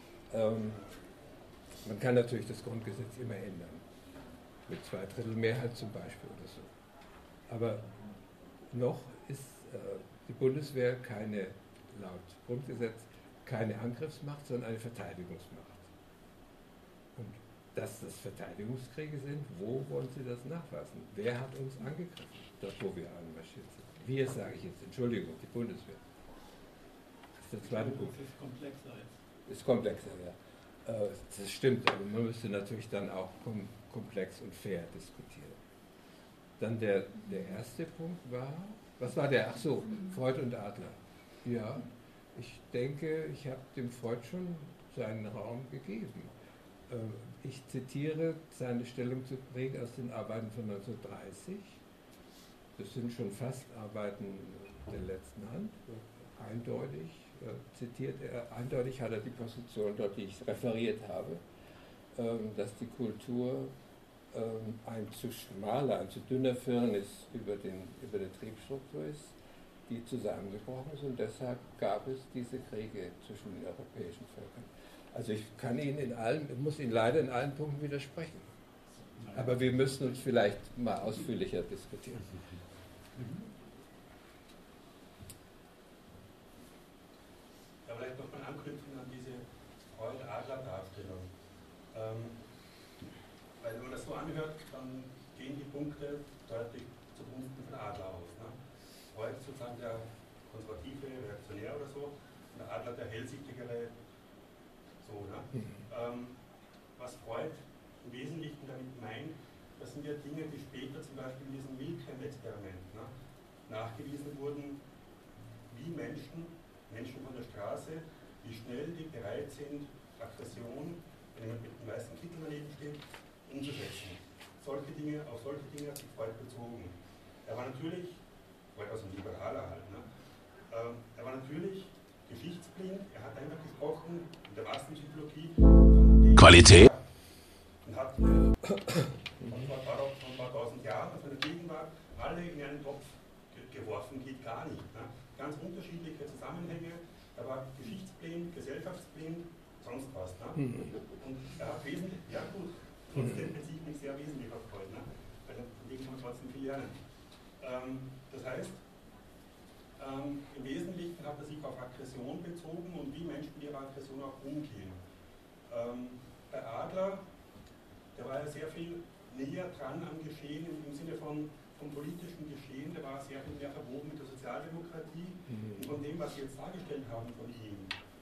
Man kann natürlich das Grundgesetz immer ändern, mit 2/3 Mehrheit zum Beispiel oder so. Aber noch ist die Bundeswehr laut Grundgesetz keine Angriffsmacht, sondern eine Verteidigungsmacht. Und dass das Verteidigungskriege sind, wo wollen Sie das nachweisen? Wer hat uns angegriffen, dort wo wir anmarschiert sind? Wir, sage ich jetzt, Entschuldigung, die Bundeswehr. Das ist der zweite Punkt. Das ist komplexer jetzt. Ist komplexer, ja. Das stimmt, aber man müsste natürlich dann auch komplex und fair diskutieren. Dann der erste Punkt war, was war der? Ach so, Freud und Adler. Ja, ich denke, ich habe dem Freud schon seinen Raum gegeben. Ich zitiere seine Stellung zu Krieg aus den Arbeiten von 1930. Das sind schon fast Arbeiten der letzten Hand. Eindeutig zitiert er, eindeutig hat er die Position dort, die ich referiert habe, dass die Kultur ein zu schmaler, ein zu dünner Firnis über der Triebstruktur ist, die zusammengebrochen ist, und deshalb gab es diese Kriege zwischen den europäischen Völkern. Also ich kann Ihnen muss Ihnen leider in allen Punkten widersprechen. Aber wir müssen uns vielleicht mal ausführlicher diskutieren. Ja, vielleicht nochmal anknüpfen an diese Freud-Adler-Darstellung. Weil wenn man das so anhört, dann gehen die Punkte deutlich zugunsten von Adler aus. Ne? Freud sozusagen der konservative Reaktionär oder so, und der Adler der hellsichtigere. So, ne? Was Freud im Wesentlichen damit meint, das sind ja Dinge, die später zum Beispiel in diesem Milgram-Experiment nachgewiesen wurden, wie Menschen von der Straße, wie schnell die bereit sind, Aggression, wenn jemand mit einem weißen Kittel daneben steht, umzusetzen. Auf solche Dinge hat sich Freud bezogen. Er war natürlich, Freud war so ein Liberaler halt, ne? Er war natürlich geschichtsblind, er hat einfach gesprochen in der Massenpsychologie von Qualität und hat von ein paar tausend Jahren, also in der Gegenwart, alle in einen Topf geworfen, geht gar nicht. Ne? Ganz unterschiedliche Zusammenhänge, er war geschichtsblind, gesellschaftsblind, sonst was. Ne? Und er hat wesentlich, ja gut, trotzdem bezieht mich sehr wesentlich auf Freud, ne? Also von dem kann man trotzdem viel lernen. Das heißt, im Wesentlichen hat er sich auf Aggression bezogen und wie Menschen mit ihrer Aggression auch umgehen. Bei Adler, der war ja sehr viel näher dran am Geschehen im Sinne von vom politischen Geschehen, der war sehr viel mehr verwoben mit der Sozialdemokratie. Und von dem, was Sie jetzt dargestellt haben von ihm,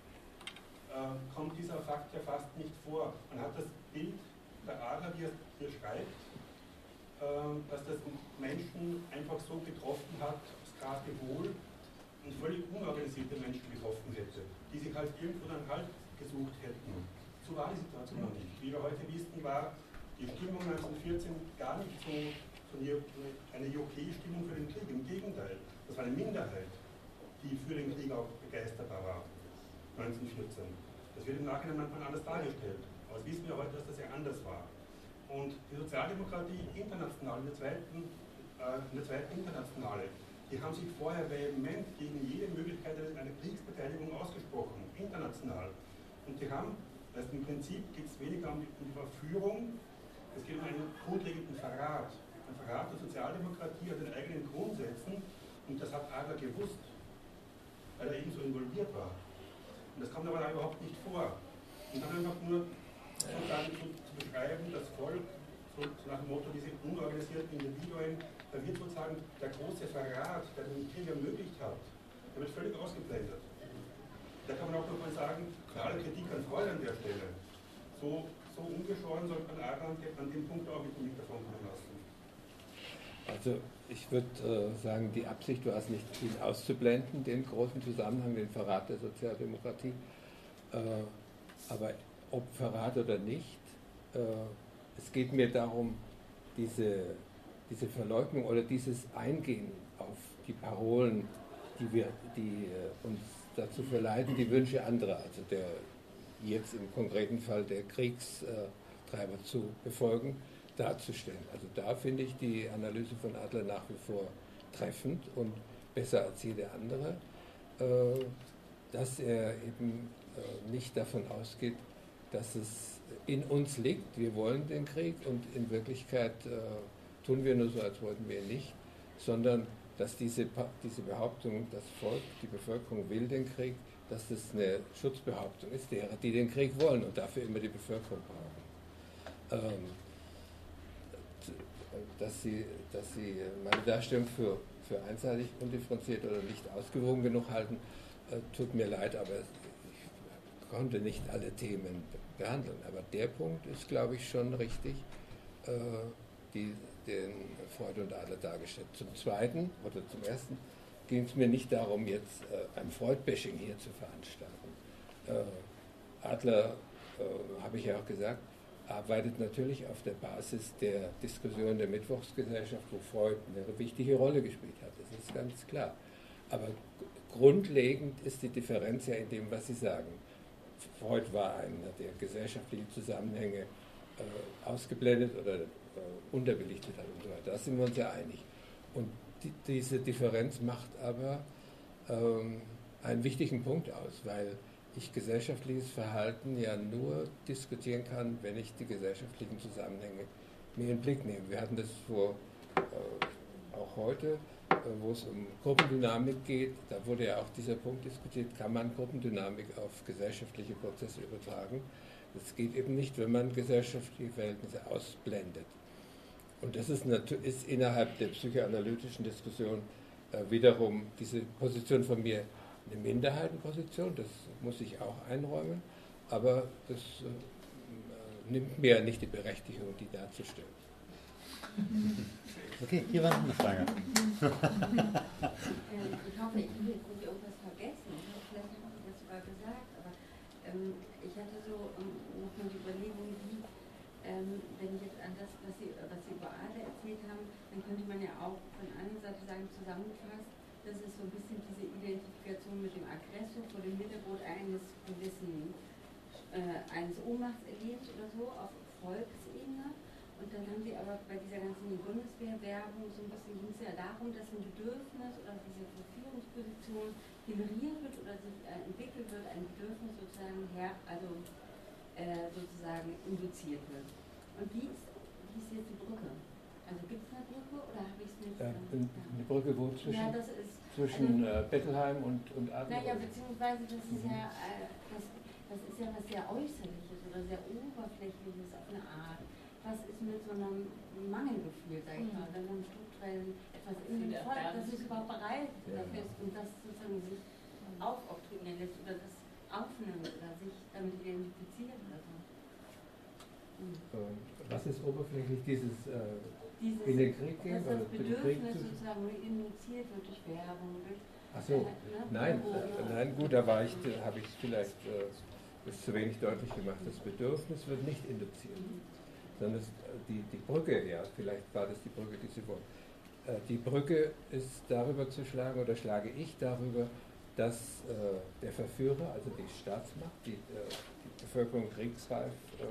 kommt dieser Fakt ja fast nicht vor. Man hat das Bild der Adler, wie er hier schreibt, dass das Menschen einfach so getroffen hat, das Gratewohl, und völlig unorganisierte Menschen getroffen hätte, die sich halt irgendwo dann Halt gesucht hätten. So war die Situation noch nicht. Wie wir heute wissen, war die Stimmung 1914 gar nicht so eine Jockey-Stimmung für den Krieg. Im Gegenteil, das war eine Minderheit, die für den Krieg auch begeisterbar war, 1914. Das wird im Nachhinein manchmal anders dargestellt. Aber das wissen wir heute, dass das ja anders war. Und die Sozialdemokratie international, in der zweiten Internationale, die haben sich vorher vehement gegen jede Möglichkeit einer Kriegsbeteiligung ausgesprochen, international. Und die haben, also im Prinzip geht es weniger um die Verführung, es geht um einen grundlegenden Verrat. Ein Verrat der Sozialdemokratie an den eigenen Grundsätzen, und das hat Adler gewusst, weil er eben so involviert war. Und das kommt aber da überhaupt nicht vor. Und dann einfach nur sozusagen zu beschreiben, das Volk, so nach dem Motto, diese unorganisierten Individuen, da wird sozusagen der große Verrat, der den Krieg ermöglicht hat, der wird völlig ausgeblendet. Da kann man auch nochmal sagen, alle Kritik an Freud an der Stelle. So ungeschoren sollte man Adler an dem Punkt auch nicht davon kommen lassen. Also ich würde sagen, die Absicht war es nicht, ihn auszublenden, den großen Zusammenhang, den Verrat der Sozialdemokratie. Aber ob Verrat oder nicht, es geht mir darum, diese Verleugnung oder dieses Eingehen auf die Parolen, die uns dazu verleiten, die Wünsche anderer, also der jetzt im konkreten Fall der Kriegstreiber zu befolgen, darzustellen. Also da finde ich die Analyse von Adler nach wie vor treffend und besser als jede andere, dass er eben nicht davon ausgeht, dass es in uns liegt, wir wollen den Krieg und in Wirklichkeit tun wir nur so, als wollten wir ihn nicht, sondern dass diese Behauptung, das Volk, die Bevölkerung will den Krieg, dass das eine Schutzbehauptung ist derer, die den Krieg wollen und dafür immer die Bevölkerung brauchen. Dass sie meine Darstellung für einseitig, undifferenziert oder nicht ausgewogen genug halten, tut mir leid, aber ich konnte nicht alle Themen behandeln. Aber der Punkt ist, glaube ich, schon richtig, den Freud und Adler dargestellt. Zum Zweiten oder zum Ersten ging es mir nicht darum, jetzt ein Freud-Bashing hier zu veranstalten. Adler, habe ich ja auch gesagt, arbeitet natürlich auf der Basis der Diskussion der Mittwochsgesellschaft, wo Freud eine wichtige Rolle gespielt hat. Das ist ganz klar. Aber grundlegend ist die Differenz ja in dem, was Sie sagen. Freud war einer, der gesellschaftliche Zusammenhänge ausgeblendet oder unterbelichtet hat und so weiter. Da sind wir uns ja einig. Und diese Differenz macht aber einen wichtigen Punkt aus, weil ich gesellschaftliches Verhalten ja nur diskutieren kann, wenn ich die gesellschaftlichen Zusammenhänge mir in den Blick nehme. Wir hatten das auch heute, wo es um Gruppendynamik geht, da wurde ja auch dieser Punkt diskutiert, kann man Gruppendynamik auf gesellschaftliche Prozesse übertragen? Das geht eben nicht, wenn man gesellschaftliche Verhältnisse ausblendet. Und das ist innerhalb der psychoanalytischen Diskussion wiederum diese Position von mir eine Minderheitenposition, das muss ich auch einräumen, aber das nimmt mir nicht die Berechtigung, die darzustellen. Okay, hier war eine Frage. Ich hoffe, ich habe nicht irgendwas vergessen. Vielleicht habe ich das sogar gesagt, aber ich hatte so nochmal die Überlegung, wie, wenn ich jetzt an das, was Sie über Adler erzählt haben, dann könnte man ja auch von einer Seite sagen, zusammengefasst, das ist so ein bisschen diese Identifikation mit dem Aggressor vor dem Hintergrund eines Ohnmachtserlebens oder so auf Volksebene. Und dann haben Sie aber bei dieser ganzen Bundeswehrwerbung so ein bisschen, ging es ja darum, dass ein Bedürfnis oder diese Verführungsposition generiert wird oder sich entwickelt wird, ein Bedürfnis sozusagen sozusagen induziert wird. Und wie ist jetzt die Brücke? Also gibt es eine Brücke oder habe ich es nicht? Eine Brücke wo zwischen, ja, das ist, zwischen Bettelheim und Adler? Naja, beziehungsweise das ist ja was sehr Äußerliches oder sehr Oberflächliches auf eine Art. Was ist mit so einem Mangelgefühl, sag ich mal, wenn man strukturell etwas in dem Volk, das sich überhaupt bereit dafür ist und das sozusagen sich aufoktroyieren lässt oder das aufnimmt oder sich damit identifiziert oder so. Was ist oberflächlich dieses Dieses, in den Krieg gehen? dass das Oder für den Krieg Bedürfnis zu... sozusagen initiiert wird durch Werbung, durch Ach so, nein, gut, da habe ich vielleicht ist zu wenig deutlich gemacht. Das Bedürfnis wird nicht induziert, sondern die Brücke, ja, vielleicht war das die Brücke, die Sie wollen. Die Brücke ist darüber zu schlagen, oder schlage ich darüber, dass der Verführer, also die Staatsmacht, die Bevölkerung kriegsreif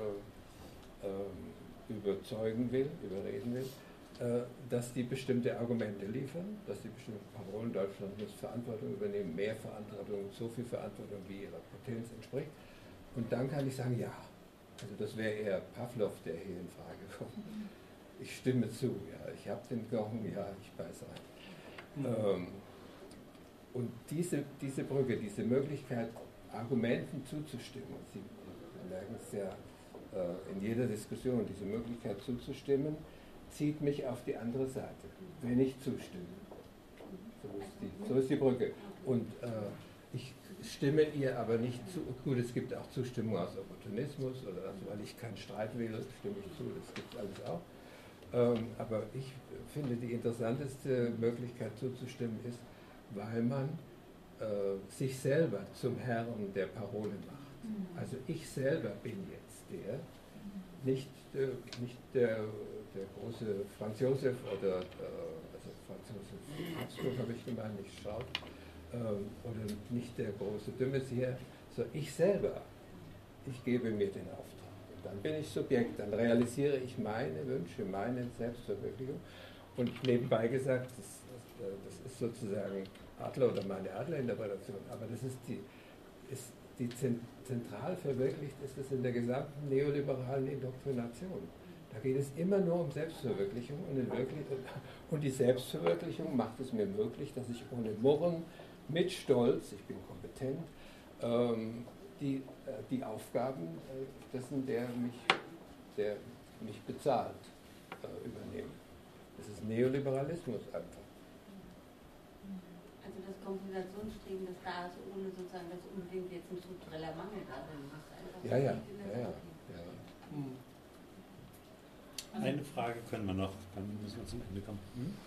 überreden will, dass die bestimmte Argumente liefern, dass die bestimmte Parolen, Deutschland muss Verantwortung übernehmen, mehr Verantwortung, so viel Verantwortung, wie ihrer Potenz entspricht. Und dann kann ich sagen, ja, also das wäre eher Pavlov, der hier in Frage kommt. Ich stimme zu, ja, ich habe den Knochen, ja, ich beiß rein. Und diese Brücke, diese Möglichkeit, Argumenten zuzustimmen, Sie merken es ja in jeder Diskussion, diese Möglichkeit zuzustimmen, zieht mich auf die andere Seite, wenn ich zustimme. So ist die Brücke. Und ich stimme ihr aber nicht zu. Gut, es gibt auch Zustimmung aus Opportunismus oder weil ich keinen Streit will, stimme ich zu, das gibt es alles auch. Aber ich finde, die interessanteste Möglichkeit zuzustimmen ist, weil man sich selber zum Herrn der Parole macht. Also ich selber bin jetzt der, nicht der große Franz Josef oder also Franz Josef Habsburg habe ich gemeint, nicht Schaut, oder nicht der große de Maizière, so ich selber, ich gebe mir den Auftrag. Und dann bin ich Subjekt, dann realisiere ich meine Wünsche, meine Selbstverwirklichung. Und nebenbei gesagt, das ist sozusagen Adler oder meine Adler-Interpretation, aber das ist die zentral verwirklicht ist es in der gesamten neoliberalen Indoktrination. Da geht es immer nur um Selbstverwirklichung und die Selbstverwirklichung macht es mir möglich, dass ich ohne Murren, mit Stolz, ich bin kompetent, die Aufgaben dessen, der mich bezahlt, übernehme. Das ist Neoliberalismus einfach. Also das Kompensationsstreben, das da ist, ohne sozusagen, dass unbedingt jetzt ein struktureller Mangel da sein muss. Ja. Eine Frage können wir noch, dann müssen wir zum Ende kommen.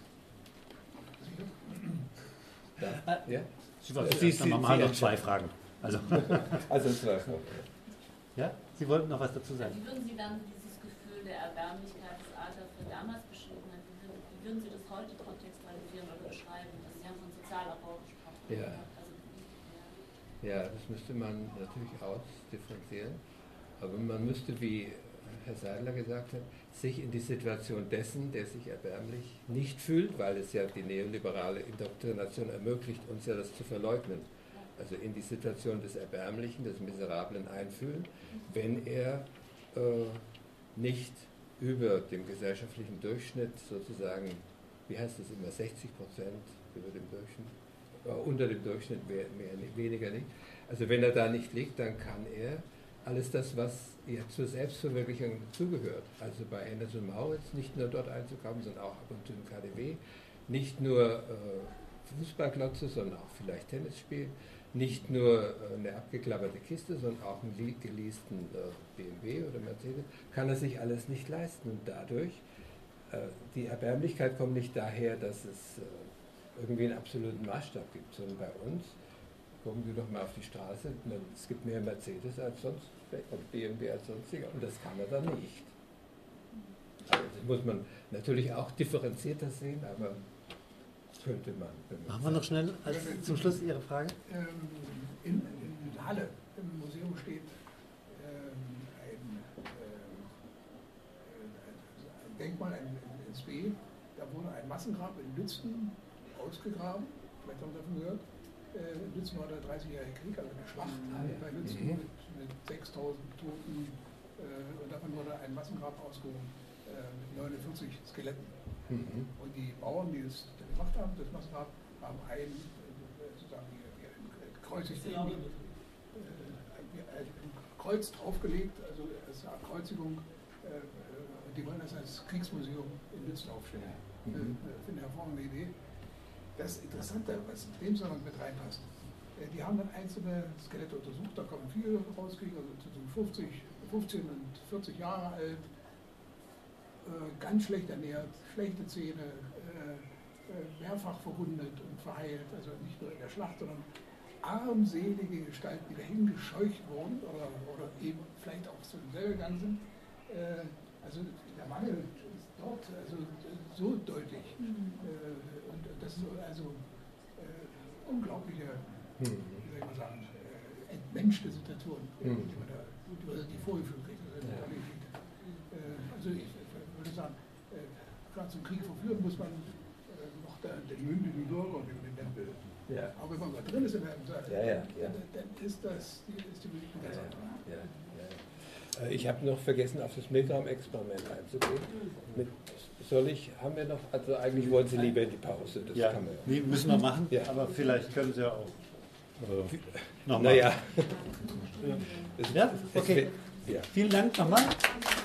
Ja? Sie haben noch zwei Fragen. Also zwei Fragen. Ja? Sie wollten noch was dazu sagen? Wie würden Sie dann dieses Gefühl der Erbärmlichkeit des Adlers für damals beschrieben haben? Wie würden Sie das heute kontextualisieren oder beschreiben? Also Sie haben von Sozialabbau gesprochen. Ja. Ja, das müsste man natürlich ausdifferenzieren. Aber man müsste, wie Herr Seidler gesagt hat, sich in die Situation dessen, der sich erbärmlich nicht fühlt, weil es ja die neoliberale Indoktrination ermöglicht, uns ja das zu verleugnen. Also in die Situation des Erbärmlichen, des Miserablen einfühlen, wenn er nicht über dem gesellschaftlichen Durchschnitt sozusagen, wie heißt es immer, 60% über dem Durchschnitt, unter dem Durchschnitt weniger nicht. Also wenn er da nicht liegt, dann kann er alles das, was ja zur Selbstverwirklichung zugehört, also bei Anderson Mauritz nicht nur dort einzukaufen, sondern auch ab und zu im KDW, nicht nur Fußballklotze, sondern auch vielleicht Tennis spielen, nicht nur eine abgeklapperte Kiste, sondern auch einen geleasten BMW oder Mercedes, kann er sich alles nicht leisten. Und dadurch, die Erbärmlichkeit kommt nicht daher, dass es irgendwie einen absoluten Maßstab gibt, sondern bei uns, gucken Sie doch mal auf die Straße, es gibt mehr Mercedes als sonst und BMW als sonstiger und das kann er dann nicht. Also das muss man natürlich auch differenzierter sehen, aber könnte man. Machen wir noch schnell zum Schluss Ihre Frage? In Halle im Museum steht ein Denkmal, ein SB, da wurde ein Massengrab in Lützen ausgegraben, vielleicht haben Sie davon gehört. In Lützen war der 30-jährige Krieg, also eine Schlacht bei Lützen mit 6000 Toten und davon wurde ein Massengrab ausgehoben mit 49 Skeletten. Und die Bauern, die das gemacht haben, das Massengrab, haben ein Kreuz draufgelegt, also es war Kreuzigung, die wollen das als Kriegsmuseum in Lützen aufstellen. Finde eine hervorragende Idee. Das Interessante, was in dem Zusammenhang mit reinpasst, die haben dann einzelne Skelette untersucht, da kann man viel rauskriegen, also zwischen 15 und 40 Jahre alt, ganz schlecht ernährt, schlechte Zähne, mehrfach verwundet und verheilt, also nicht nur in der Schlacht, sondern armselige Gestalten, die dahin gescheucht wurden oder eben vielleicht auch zu selber gegangen sind. Also der Mangel ist dort also so deutlich. Und das ist also unglaubliche, wie soll ich mal sagen, entmenschte Situation, die man da die vorgeführt kriegt. Also ich würde sagen, klar, zum Krieg verführen muss man noch den mündigen Bürger und den Tempel. Ja. Aber wenn man da drin ist in einem Saal, dann ist die Musik ganz einfach. Ich habe noch vergessen, auf das Milgram-Experiment einzugehen. Haben wir noch, also eigentlich wollen Sie lieber in die Pause, das kann man ja. Nee, müssen wir machen, aber vielleicht können Sie ja auch nochmal. Naja. Ja, okay. Vielen Dank nochmal.